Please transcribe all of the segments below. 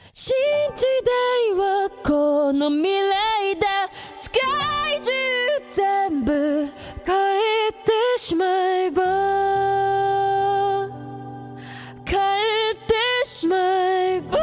新時代はこの未来だ。世界中全部変えてしまえば、変えてしまえば。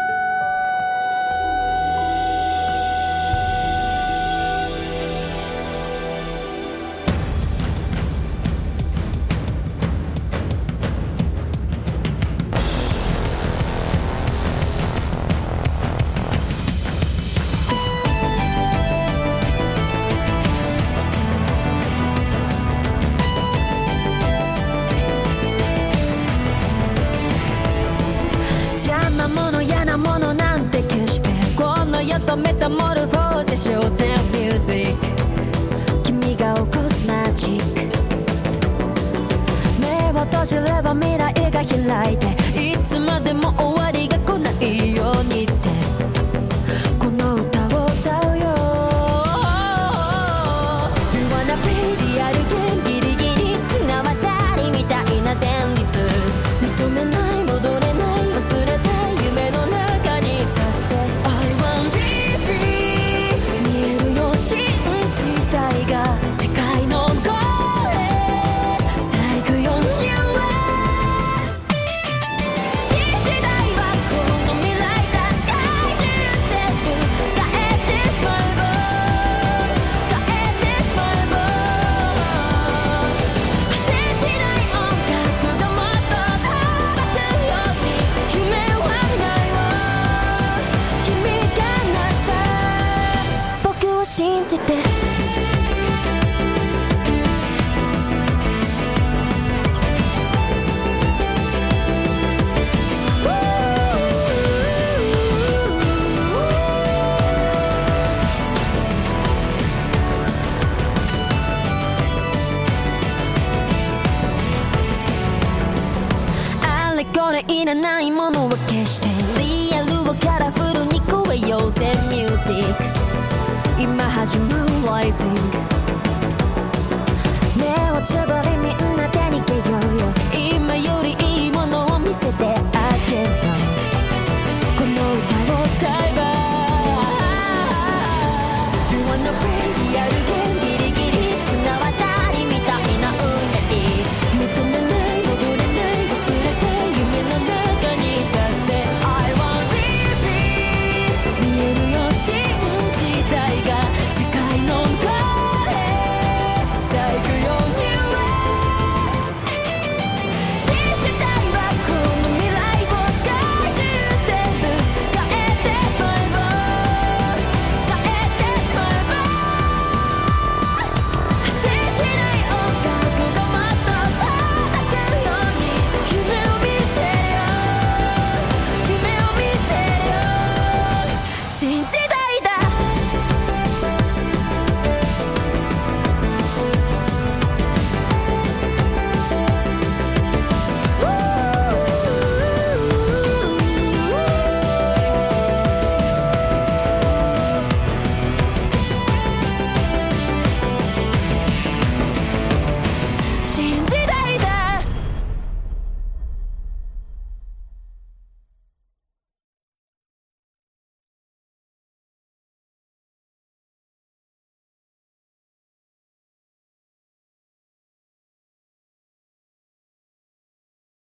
邪魔者嫌なものなんて決してこの世とメタモルフォーゼショーゼンミュージック、君が起こすマジック。目を閉じれば未来が開いて、いつまでも終わりが来ないようにってこの歌を歌うよ。 You wanna be リアルゲンギリギリ綱渡りみたいな旋律、認めない戻れない忘れた夢の中にさして I want be free 見えるよ信じたいが世界の声咲くよ You are 新時代はこの未来だ。世界中全部変えてしまえば、変えてしまえば、果てしない音楽がもっと飛ばすように夢はないわ。君が成した僕を信じて。あれこれいらないものは消してリアルをカラフルに超えようぜミュージック、今始まるライジング。目をつぶりみんな手にけようよ、今よりいいものを見せてあげるよ。